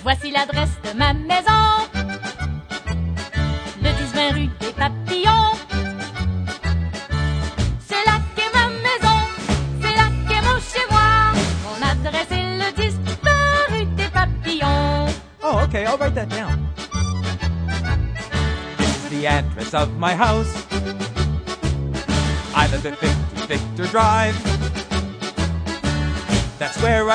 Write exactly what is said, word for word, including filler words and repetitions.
Voici l'adresse de ma maison. Le dix-vingt rue des Papillons. C'est là qu'est ma maison. C'est là qu'est mon chez moi. Mon adresse est le dix-vingt rue des Papillons. Oh, okay, I'll write that down. This is the address of my house. I live at fifty Victor Drive. That's where I